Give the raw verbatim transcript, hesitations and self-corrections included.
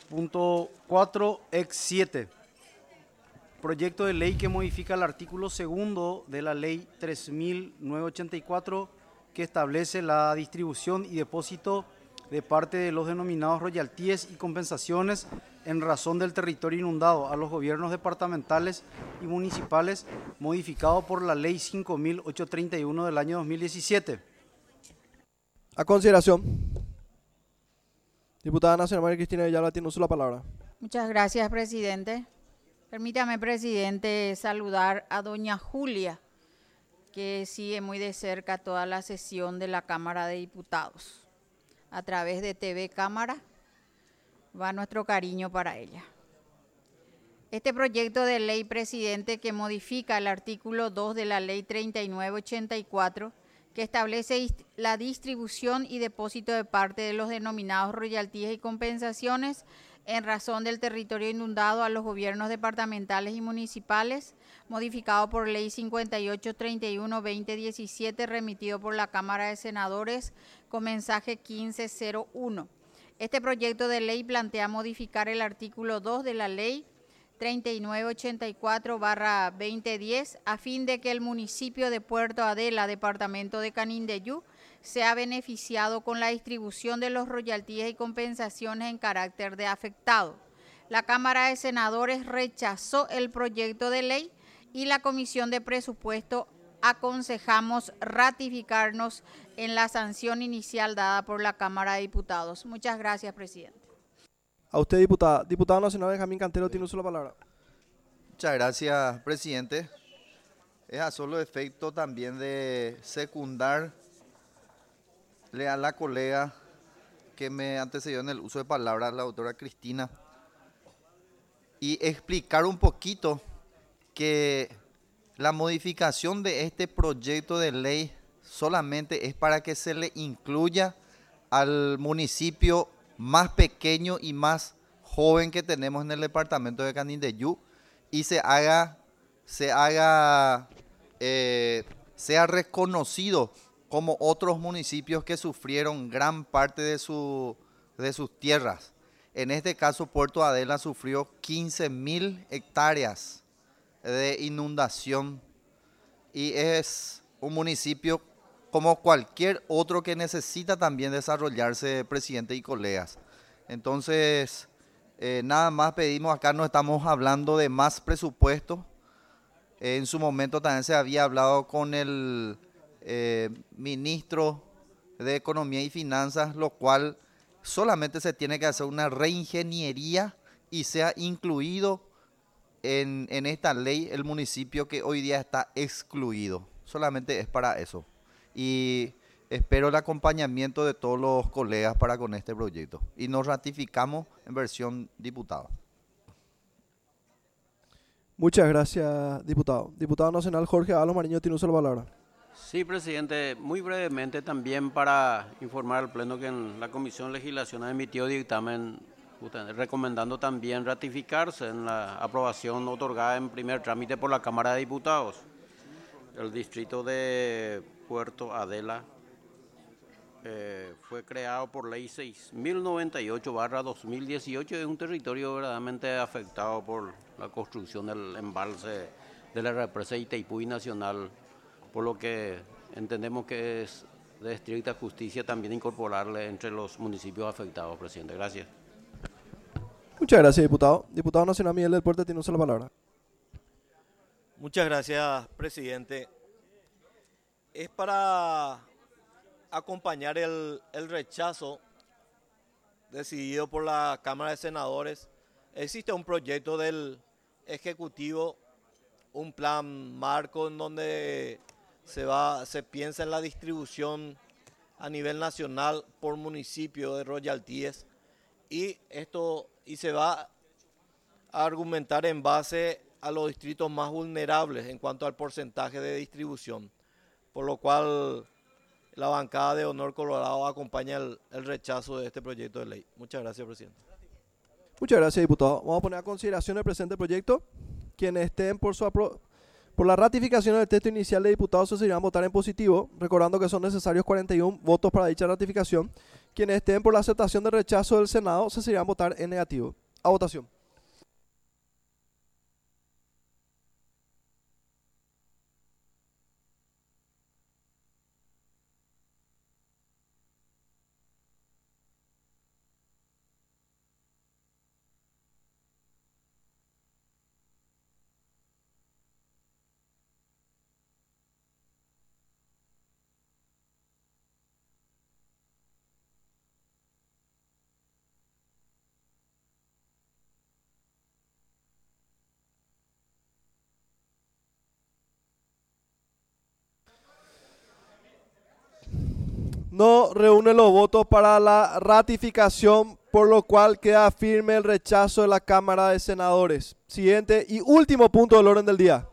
Punto cuatro, ex siete. Proyecto de ley que modifica el artículo segundo de la ley tres mil novecientos ochenta y cuatro que establece la distribución y depósito de parte de los denominados royaltíes y compensaciones en razón del territorio inundado a los gobiernos departamentales y municipales, modificado por la ley cinco mil ochocientos treinta y uno del año dos mil diecisiete. A consideración. Diputada Nacional María Cristina Villalba, tiene uso la palabra. Muchas gracias, presidente. Permítame, presidente, saludar a doña Julia, que sigue muy de cerca toda la sesión de la Cámara de Diputados. A través de T V Cámara va nuestro cariño para ella. Este proyecto de ley, presidente, que modifica el artículo dos de la ley treinta y nueve ochenta y cuatro, que establece la distribución y depósito de parte de los denominados royaltías y compensaciones en razón del territorio inundado a los gobiernos departamentales y municipales, modificado por ley cincuenta y ocho treinta y uno veinte diecisiete, remitido por la Cámara de Senadores con mensaje quince cero uno. Este proyecto de ley plantea modificar el artículo dos de la ley treinta y nueve ochenta y cuatro barra veinte diez a fin de que el municipio de Puerto Adela, departamento de Canindeyú, sea beneficiado con la distribución de los royaltías y compensaciones en carácter de afectado. La Cámara de Senadores rechazó el proyecto de ley y la Comisión de Presupuesto aconsejamos ratificarnos en la sanción inicial dada por la Cámara de Diputados. Muchas gracias, presidente. A usted, diputada. Diputado Nacional Benjamín Cantero, tiene uso la palabra. Muchas gracias, presidente. Es a solo efecto también de secundarle a la colega que me antecedió en el uso de palabras, la doctora Cristina, y explicar un poquito que la modificación de este proyecto de ley solamente es para que se le incluya al municipio más pequeño y más joven que tenemos en el departamento de Canindeyú y se haga, se haga, eh, sea reconocido como otros municipios que sufrieron gran parte de, su, de sus tierras. En este caso, Puerto Adela sufrió quince mil hectáreas de inundación y es un municipio como cualquier otro que necesita también desarrollarse, presidente y colegas. Entonces, eh, nada más pedimos, acá no estamos hablando de más presupuesto. Eh, en su momento también se había hablado con el eh, ministro de Economía y Finanzas, lo cual solamente se tiene que hacer una reingeniería y sea incluido en, en esta ley el municipio que hoy día está excluido. Solamente es para eso. Y espero el acompañamiento de todos los colegas para con este proyecto. Y nos ratificamos en versión diputado. Muchas gracias, diputado. Diputado Nacional Jorge Ábalos Mariño, tiene uso la palabra. Sí, presidente. Muy brevemente también para informar al Pleno que en la Comisión de Legislación ha emitido dictamen recomendando también ratificarse en la aprobación otorgada en primer trámite por la Cámara de Diputados. El distrito de Puerto Adela eh, fue creado por ley seis mil noventa y ocho barra dos mil dieciocho, es un territorio verdaderamente afectado por la construcción del embalse de la represa Itaipú Nacional, por lo que entendemos que es de estricta justicia también incorporarle entre los municipios afectados, presidente. Gracias. Muchas gracias, diputado. Diputado Nacional Miguel del Puerto, tiene uso la palabra. Muchas gracias, presidente. Es para acompañar el, el rechazo decidido por la Cámara de Senadores. Existe un proyecto del Ejecutivo, un plan marco en donde se, va, se piensa en la distribución a nivel nacional por municipio de royalties y, esto, y se va a argumentar en base a los distritos más vulnerables en cuanto al porcentaje de distribución, por lo cual la bancada de Honor Colorado acompaña el, el rechazo de este proyecto de ley. Muchas gracias, presidente. Muchas gracias, diputado. Vamos a poner a consideración el presente proyecto. Quienes estén por, su apro por la ratificación del texto inicial de diputados se seguirán a votar en positivo, recordando que son necesarios cuarenta y uno votos para dicha ratificación. Quienes estén por la aceptación del rechazo del Senado se seguirán a votar en negativo. A votación. No reúne los votos para la ratificación, por lo cual queda firme el rechazo de la Cámara de Senadores. Siguiente y último punto del orden del día.